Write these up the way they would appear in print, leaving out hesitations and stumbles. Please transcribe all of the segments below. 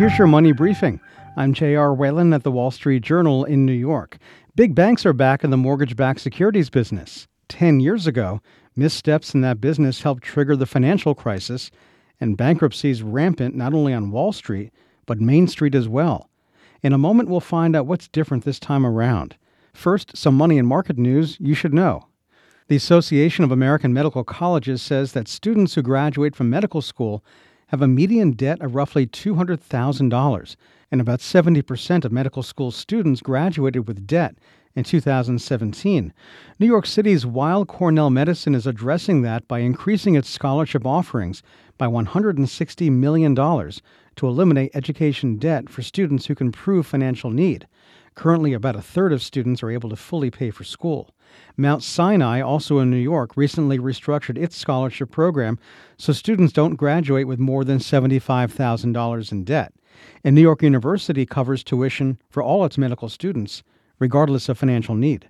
Here's your money briefing. I'm J.R. Whalen at the Wall Street Journal in New York. Big banks are back in the mortgage-backed securities business. 10 years ago, missteps in that business helped trigger the financial crisis, and bankruptcies rampant not only on Wall Street, but Main Street as well. In a moment, we'll find out what's different this time around. First, some money and market news you should know. The Association of American Medical Colleges says that students who graduate from medical school have a median debt of roughly $200,000, and about 70% of medical school students graduated with debt in 2017. New York City's Weill Cornell Medicine is addressing that by increasing its scholarship offerings by $160 million to eliminate education debt for students who can prove financial need. Currently, about a third of students are able to fully pay for school. Mount Sinai, also in New York, recently restructured its scholarship program so students don't graduate with more than $75,000 in debt. And New York University covers tuition for all its medical students, regardless of financial need.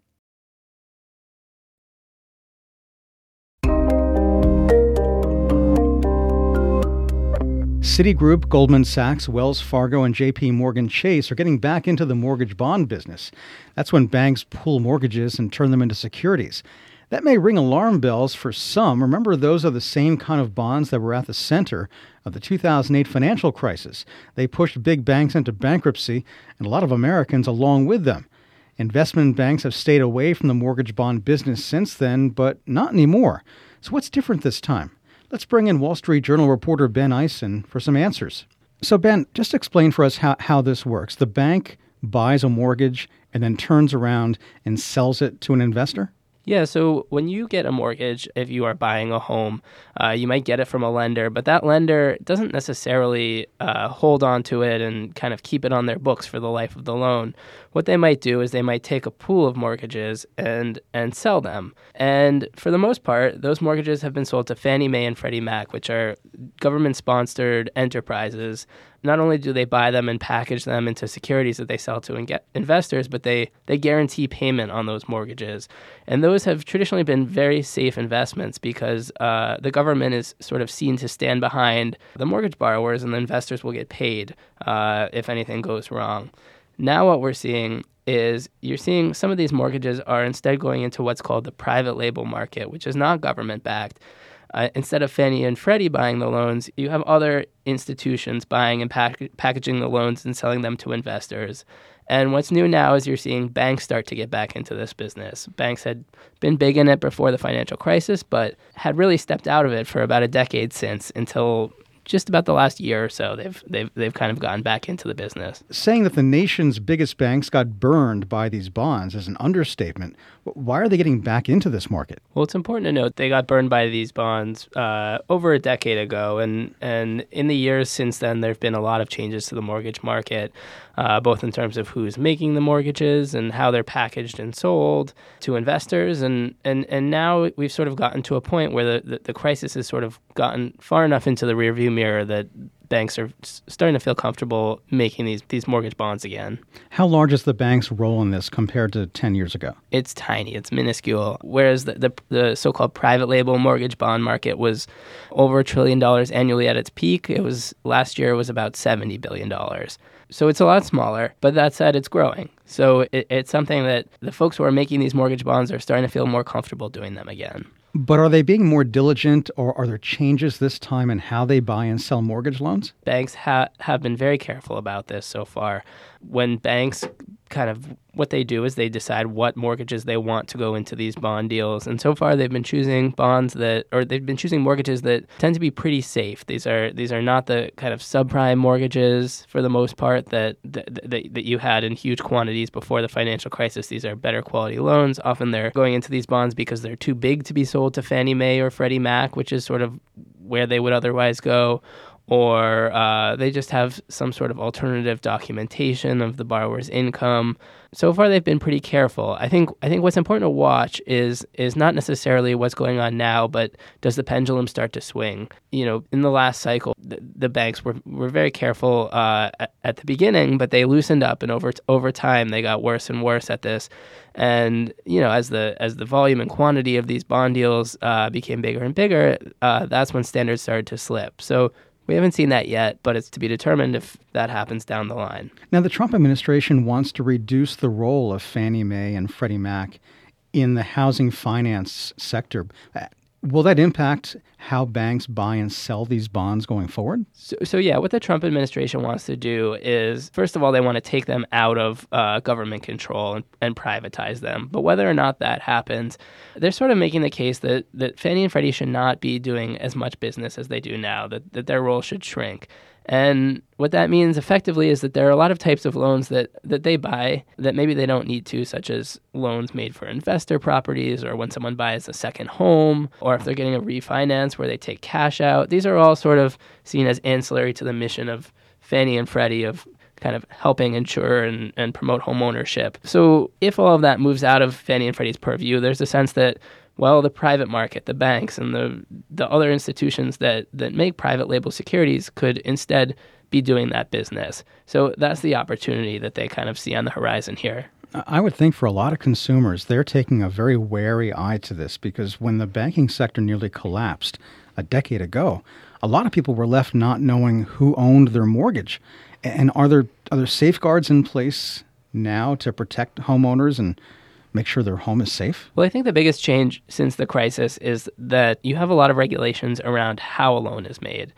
Citigroup, Goldman Sachs, Wells Fargo, and J.P. Morgan Chase are getting back into the mortgage bond business. That's when banks pool mortgages and turn them into securities. That may ring alarm bells for some. Remember, those are the same kind of bonds that were at the center of the 2008 financial crisis. They pushed big banks into bankruptcy, and a lot of Americans along with them. Investment banks have stayed away from the mortgage bond business since then, but not anymore. So what's different this time? Let's bring in Wall Street Journal reporter Ben Eisen for some answers. So Ben, just explain for us how this works. The bank buys a mortgage and then turns around and sells it to an investor? Yeah, so when you get a mortgage, if you are buying a home, you might get it from a lender, but that lender doesn't necessarily hold on to it and kind of keep it on their books for the life of the loan. What they might do is they might take a pool of mortgages and sell them. And for the most part, those mortgages have been sold to Fannie Mae and Freddie Mac, which are government-sponsored enterprises. Not only do they buy them and package them into securities that they sell to investors, but they guarantee payment on those mortgages. And those have traditionally been very safe investments because the government is sort of seen to stand behind the mortgage borrowers, and the investors will get paid if anything goes wrong. Now what we're seeing is you're seeing some of these mortgages are instead going into what's called the private label market, which is not government-backed. Instead of Fannie and Freddie buying the loans, you have other institutions buying and packaging the loans and selling them to investors. And what's new now is you're seeing banks start to get back into this business. Banks had been big in it before the financial crisis, but had really stepped out of it for about a decade since, until just about the last year or so, they've kind of gotten back into the business. Saying that the nation's biggest banks got burned by these bonds is an understatement. Why are they getting back into this market? Well, it's important to note they got burned by these bonds over a decade ago, and in the years since then, there have been a lot of changes to the mortgage market, both in terms of who's making the mortgages and how they're packaged and sold to investors, and now we've sort of gotten to a point where the crisis has sort of gotten far enough into the rearview mirror that banks are starting to feel comfortable making these mortgage bonds again. How large is the bank's role in this compared to 10 years ago? It's tiny. It's minuscule. Whereas the so-called private label mortgage bond market was over $1 trillion annually at its peak. Last year it was about $70 billion. So it's a lot smaller, but that said, it's growing. So it's something that the folks who are making these mortgage bonds are starting to feel more comfortable doing them again. But are they being more diligent, or are there changes this time in how they buy and sell mortgage loans? Banks have been very careful about this so far. When banks what they do is they decide what mortgages they want to go into these bond deals. And so far they've been choosing mortgages that tend to be pretty safe. These are not the kind of subprime mortgages for the most part that you had in huge quantities before the financial crisis. These are better quality loans. Often they're going into these bonds because they're too big to be sold to Fannie Mae or Freddie Mac, which is sort of where they would otherwise go. Or they just have some sort of alternative documentation of the borrower's income. So far, they've been pretty careful. I think what's important to watch is not necessarily what's going on now, but does the pendulum start to swing? In the last cycle, the banks were very careful at the beginning, but they loosened up, and over time, they got worse and worse at this. And as the volume and quantity of these bond deals became bigger and bigger, that's when standards started to slip. So We haven't seen that yet, but it's to be determined if that happens down the line. Now, the Trump administration wants to reduce the role of Fannie Mae and Freddie Mac in the housing finance sector. Will that impact how banks buy and sell these bonds going forward? So yeah, what the Trump administration wants to do is, first of all, they want to take them out of government control and privatize them. But whether or not that happens, they're sort of making the case that Fannie and Freddie should not be doing as much business as they do now, that their role should shrink. And what that means effectively is that there are a lot of types of loans that they buy that maybe they don't need to, such as loans made for investor properties or when someone buys a second home, or if they're getting a refinance where they take cash out. These are all sort of seen as ancillary to the mission of Fannie and Freddie of kind of helping insure and promote home ownership. So if all of that moves out of Fannie and Freddie's purview, there's a sense that, well, the private market, the banks, and the other institutions that make private label securities could instead be doing that business. So that's the opportunity that they kind of see on the horizon here. I would think for a lot of consumers, they're taking a very wary eye to this because when the banking sector nearly collapsed a decade ago, a lot of people were left not knowing who owned their mortgage. And are there safeguards in place now to protect homeowners and make sure their home is safe? Well, I think the biggest change since the crisis is that you have a lot of regulations around how a loan is made.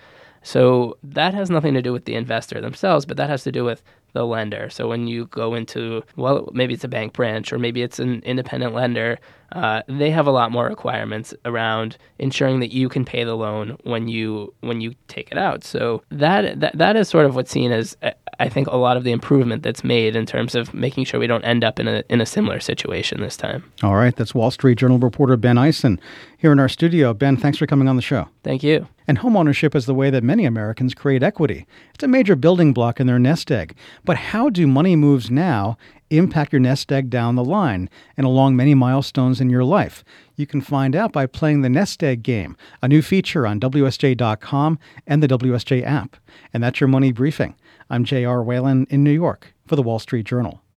So that has nothing to do with the investor themselves, but that has to do with the lender. So when you go into, well, maybe it's a bank branch or maybe it's an independent lender, they have a lot more requirements around ensuring that you can pay the loan when you take it out. So that is sort of what's seen as, I think, a lot of the improvement that's made in terms of making sure we don't end up in a similar situation this time. All right, that's Wall Street Journal reporter Ben Eisen here in our studio. Ben, thanks for coming on the show. Thank you. And homeownership is the way that many Americans create equity. It's a major building block in their nest egg. But how do money moves now impact your nest egg down the line and along many milestones in your life? You can find out by playing the Nest Egg Game, a new feature on WSJ.com and the WSJ app. And that's your Money Briefing. I'm J.R. Whalen in New York for the Wall Street Journal.